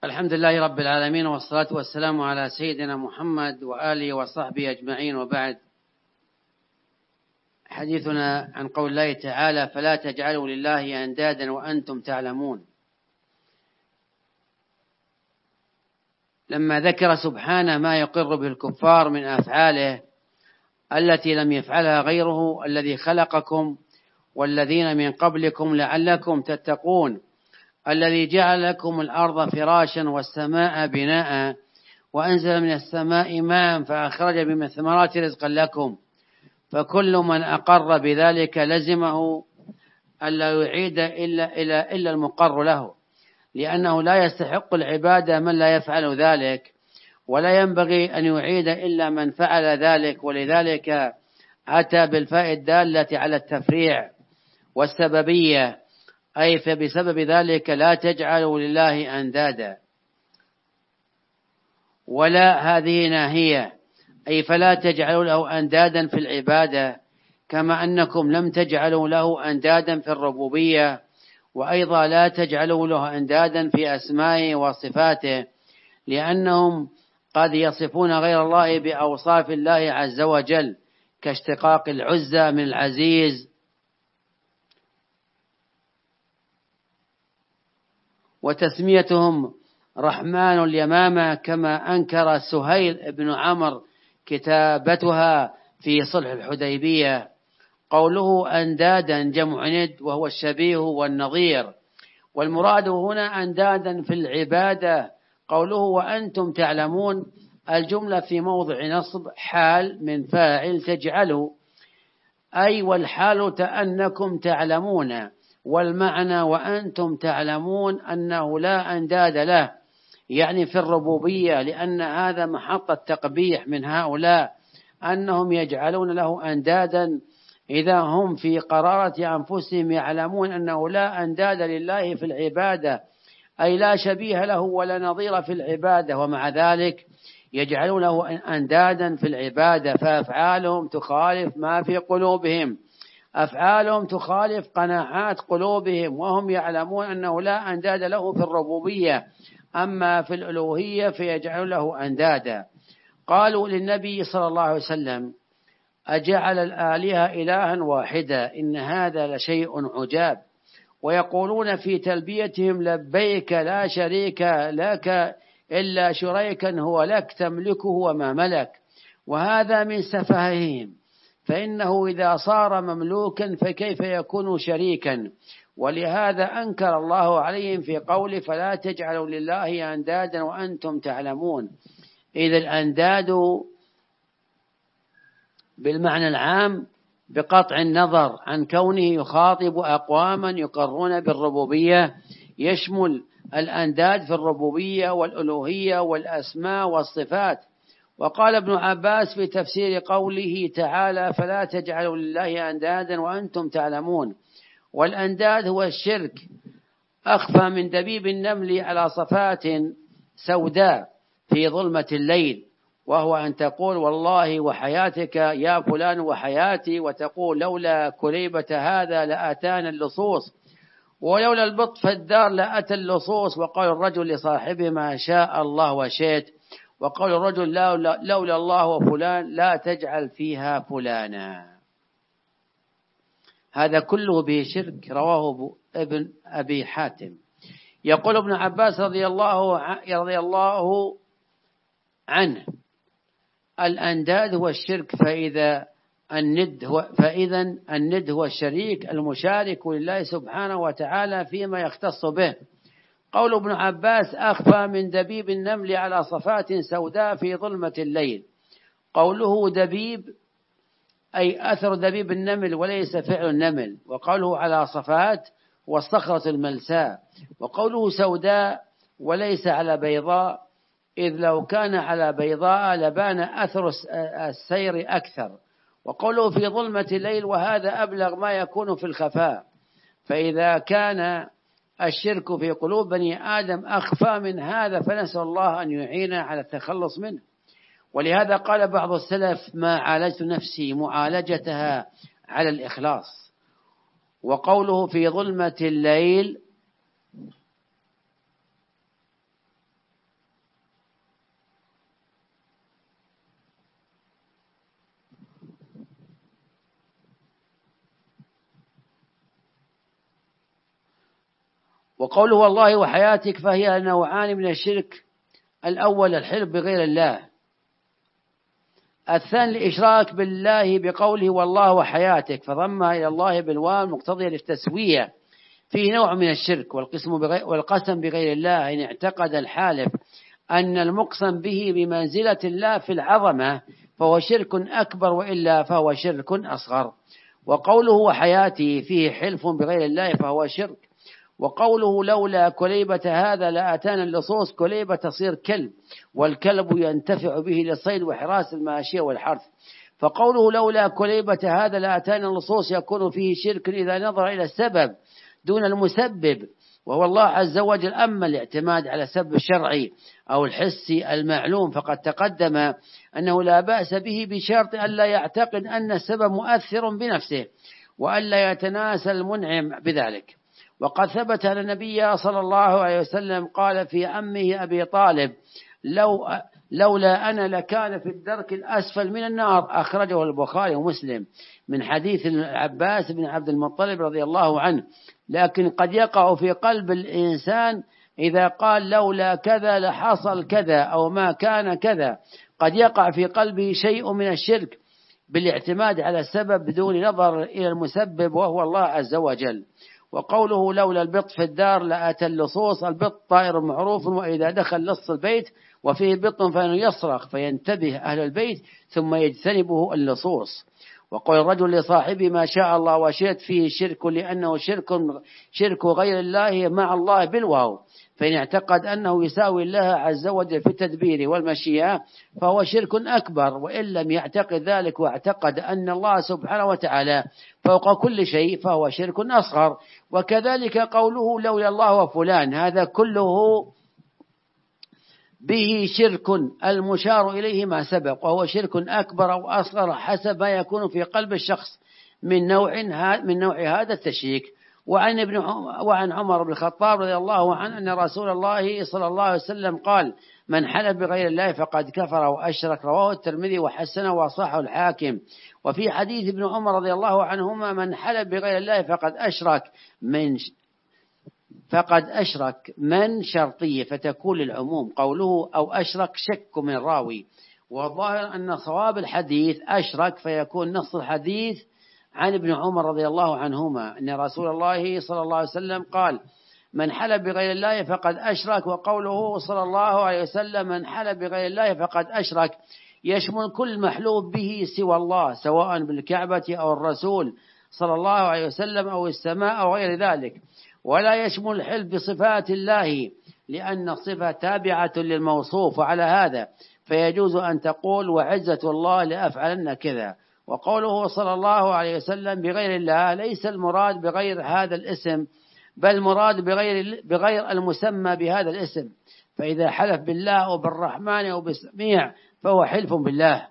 الحمد لله رب العالمين، والصلاة والسلام على سيدنا محمد وآله وصحبه أجمعين، وبعد. حديثنا عن قول الله تعالى: فلا تجعلوا لله أندادا وأنتم تعلمون. لما ذكر سبحانه ما يقر به الكفار من أفعاله التي لم يفعلها غيره الذي خلقكم والذين من قبلكم لعلكم تتقون، الذي جعل لكم الأرض فراشا والسماء بناء وأنزل من السماء ماء فأخرج من الثمرات رزقا لكم، فكل من أقر بذلك لزمه ألا يعيد إلا المقر له، لأنه لا يستحق العبادة من لا يفعل ذلك، ولا ينبغي أن يعيد إلا من فعل ذلك. ولذلك أتى بالفاء الدالة على التفريع والسببية، أي فبسبب ذلك لا تجعلوا لله أندادا. ولا هذه ناهية، أي فلا تجعلوا له أندادا في العبادة، كما أنكم لم تجعلوا له أندادا في الربوبية، وأيضا لا تجعلوا له أندادا في أسمائه وصفاته، لأنهم قد يصفون غير الله بأوصاف الله عز وجل، كاشتقاق العزة من العزيز، وتسميتهم رحمن اليمامة، كما أنكر سهيل بن عمرو كتابتها في صلح الحديبية. قوله أندادا جمع ند، وهو الشبيه والنظير، والمراد هنا أندادا في العبادة. قوله وأنتم تعلمون، الجملة في موضع نصب حال من فاعل تجعلوا، أي والحال أنكم تعلمون، والمعنى وأنتم تعلمون أنه لا أنداد له، يعني في الربوبية، لأن هذا محط التقبيح من هؤلاء أنهم يجعلون له أندادا إذا هم في قرارة أنفسهم يعلمون أنه لا أنداد لله في العبادة، أي لا شبيه له ولا نظير في العبادة، ومع ذلك يجعلون له أندادا في العبادة، فأفعالهم تخالف ما في قلوبهم، أفعالهم تخالف قناعات قلوبهم، وهم يعلمون أنه لا أنداد له في الربوبية، أما في الألوهية فيجعل له أندادا. قالوا للنبي صلى الله عليه وسلم: أجعل الآلهة إلها واحدا إن هذا لشيء عجاب. ويقولون في تلبيتهم: لبيك لا شريك لك إلا شريكا هو لك تملكه وما ملك. وهذا من سفههم، فإنه إذا صار مملوكا فكيف يكون شريكا؟ ولهذا أنكر الله عليهم في قوله: فلا تجعلوا لله أندادا وأنتم تعلمون. إذ الأنداد بالمعنى العام بقطع النظر عن كونه يخاطب أقواما يقرون بالربوبية، يشمل الأنداد في الربوبية والألوهية والأسماء والصفات. وقال ابن عباس في تفسير قوله تعالى: فلا تجعلوا لله أندادا وأنتم تعلمون، والأنداد هو الشرك أخفى من دبيب النمل على صفات سوداء في ظلمة الليل، وهو أن تقول والله وحياتك يا فلان وحياتي، وتقول لولا كليبة هذا لأتانا اللصوص، ولولا البط في الدار لأتى اللصوص. وقال الرجل لصاحبه: ما شاء الله وشئت. وقال الرجل: لولا الله وفلان لا تجعل فيها فلانا. هذا كله به شرك، رواه ابن أبي حاتم. يقول ابن عباس رضي الله عنه: الأنداد هو الشرك، فإذا الند هو الشريك المشارك لله سبحانه وتعالى فيما يختص به. قول ابن عباس: أخفى من دبيب النمل على صفات سوداء في ظلمة الليل. قوله دبيب أي أثر دبيب النمل وليس فعل النمل. وقوله على صفات والصخرة الملساء. وقوله سوداء وليس على بيضاء، إذ لو كان على بيضاء لبان أثر السير أكثر. وقوله في ظلمة الليل، وهذا أبلغ ما يكون في الخفاء، فإذا كان الشرك في قلوب بني آدم أخفى من هذا فنسأل الله أن يعين على التخلص منه. ولهذا قال بعض السلف: ما عالجت نفسي معالجتها على الإخلاص. وقوله في ظلمة الليل وقوله والله وحياتك فهي نوعان من الشرك: الأول الحلف بغير الله، الثاني الإشراك بالله بقوله والله وحياتك، فضمها إلى الله بالواو المقتضية للتسوية. فيه نوع من الشرك والقسم بغير الله إن اعتقد الحالف أن المقسم به بمنزلة الله في العظمة فهو شرك أكبر، وإلا فهو شرك أصغر. وقوله وحياتي فيه حلف بغير الله فهو شرك. وقوله لولا كليبة هذا لأتانا اللصوص، كليبة تصير كلب، والكلب ينتفع به للصيد وحراس الماشية والحرث. فقوله لولا كليبة هذا لأتانا اللصوص يكون فيه شرك إذا نظر إلى السبب دون المسبب، وهو الله عز وجل. أما الاعتماد على السبب الشرعي أو الحسي المعلوم فقد تقدم أنه لا بأس به بشرط ألا يعتقد أن السبب مؤثر بنفسه وألا يتناسى المنعم بذلك. وقد ثبت أن النبي صلى الله عليه وسلم قال في عمه أبي طالب: لولا أنا لكان في الدرك الأسفل من النار، أخرجه البخاري ومسلم من حديث العباس بن عبد المطلب رضي الله عنه. لكن قد يقع في قلب الإنسان إذا قال لولا كذا لحصل كذا أو ما كان كذا، قد يقع في قلبه شيء من الشرك بالاعتماد على السبب بدون نظر إلى المسبب وهو الله عز وجل. وقوله لولا البط في الدار لأتى اللصوص، البط طائر معروف، وإذا دخل لص البيت وفيه بط فإنه يصرخ فينتبه أهل البيت ثم يجتنبه اللصوص. وقول الرجل لصاحبه ما شاء الله وشئت فيه شرك، لأنه شرك غير الله مع الله بالواو، فإن اعتقد أنه يساوي الله عز وجل في التدبير والمشيئة فهو شرك أكبر، وإن لم يعتقد ذلك واعتقد أن الله سبحانه وتعالى فوق كل شيء فهو شرك أصغر. وكذلك قوله لولا الله وفلان، هذا كله به شرك المشار إليه ما سبق، وهو شرك أكبر أو أصغر حسب ما يكون في قلب الشخص من نوع هذا التشريك. وعن عمر بن الخطاب رضي الله عنه أن رسول الله صلى الله عليه وسلم قال: من حلف بغير الله فقد كفر وأشرك، رواه الترمذي وحسنه وصححه الحاكم. وفي حديث ابن عمر رضي الله عنهما: من حلف بغير الله فقد أشرك من شرطية فتكون للعموم، قوله أو أشرك شك من راوي. والظاهر أن صواب الحديث أشرك، فيكون نص الحديث عن ابن عمر رضي الله عنهما أن رسول الله صلى الله عليه وسلم قال: من حلف بغير الله فقد أشرك. وقوله صلى الله عليه وسلم: من حلف بغير الله فقد أشرك يشمل كل محلوف به سوى الله، سواء بالكعبة أو الرسول صلى الله عليه وسلم أو السماء أو غير ذلك، ولا يشمل الحلف بصفات الله لأن الصفة تابعة للموصوف، وعلى هذا فيجوز أن تقول وعزة الله لأفعلن كذا. وقوله صلى الله عليه وسلم بغير الله ليس المراد بغير هذا الاسم، بل المراد بغير المسمى بهذا الاسم، فإذا حلف بالله أو بالرحمن أو بالسميع فهو حلف بالله.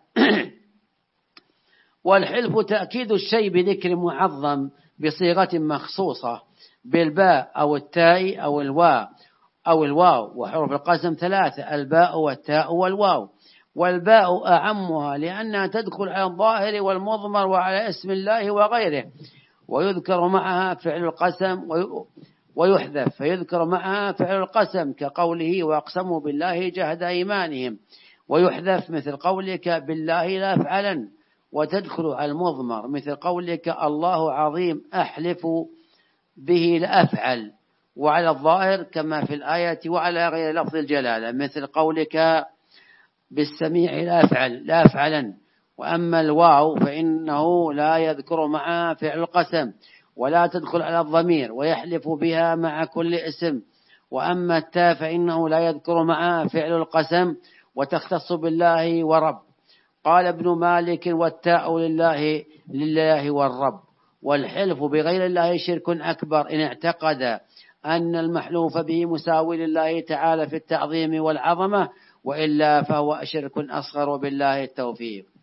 والحلف تأكيد الشيء بذكر معظم بصيغة مخصوصة بالباء أو التاء أو الواو، وحروف القسم 3: الباء والتاء والواو. والباء أعمها لأنها تدخل على الظاهر والمضمر وعلى اسم الله وغيره، ويذكر معها فعل القسم ويحذف فيذكر معها فعل القسم كقوله وأقسموا بالله جهد أيمانهم، ويحذف مثل قولك بالله لا أفعلن، وتدخل على المضمر مثل قولك الله عظيم أحلف به لأفعل، وعلى الظاهر كما في الآية وعلى غير لفظ الجلالة مثل قولك بالسميع لا أفعلن. وأما الواو فإنه لا يذكر معها فعل القسم ولا تدخل على الضمير ويحلف بها مع كل اسم. وأما التاء فإنه لا يذكر معها فعل القسم وتختص بالله ورب. قال ابن مالك: والتاء لله والرب. والحلف بغير الله شرك أكبر إن اعتقد أن المحلوف به مساوي لله تعالى في التعظيم والعظمة، وإلا فهو شرك أصغر، وبالله التوفيق.